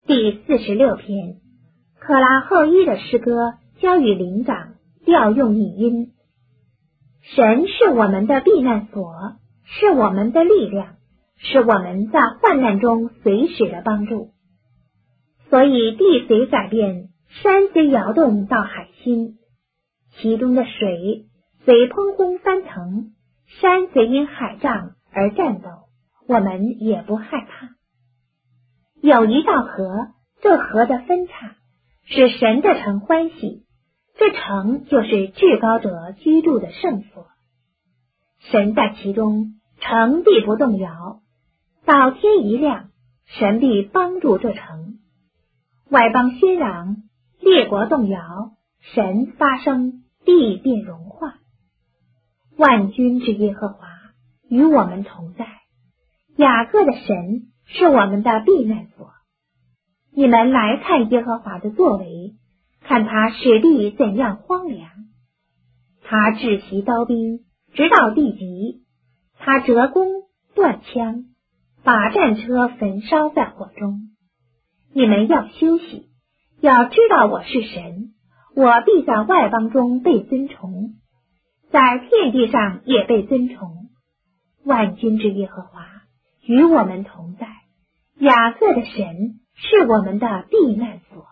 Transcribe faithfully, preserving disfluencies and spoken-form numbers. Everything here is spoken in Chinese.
第四十六篇，克拉后一的诗歌交与灵长，调用拟音。神是我们的避难所，是我们的力量，是我们在患难中随时的帮助。所以地随改变，山随摇动到海心，其中的水随砰轰翻腾，山随因海涨而颤抖，我们也不害怕。有一道河，这河的分叉，使神的城欢喜，这城就是至高者居住的圣所。神在其中，城必不动摇。到天一亮，神必帮助这城。外邦喧嚷，列国动摇，神发声，地便融化。万军之耶和华与我们同在，雅各的神是我们的避难所。你们来看耶和华的作为，看他使地怎样荒凉。他治习刀兵，直到地极；他折弓断枪，把战车焚烧在火中。你们要休息，要知道我是神，我必在外邦中被尊崇，在遍地上也被尊崇。万军之耶和华与我们同在，雅各的神是我们的避难所。